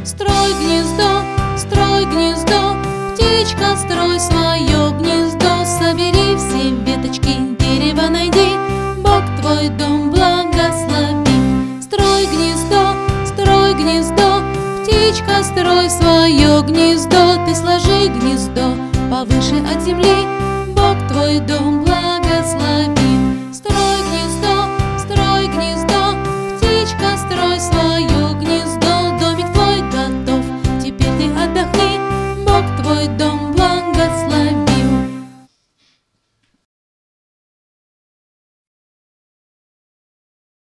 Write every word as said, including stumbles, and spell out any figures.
Строй гнездо, строй гнездо, птичка, строй свое гнездо. Собери все веточки, дерево найди, Бог твой дом благослови. Строй гнездо, строй гнездо, птичка, строй свое гнездо. Ты сложи гнездо повыше от земли, Бог твой дом благослови.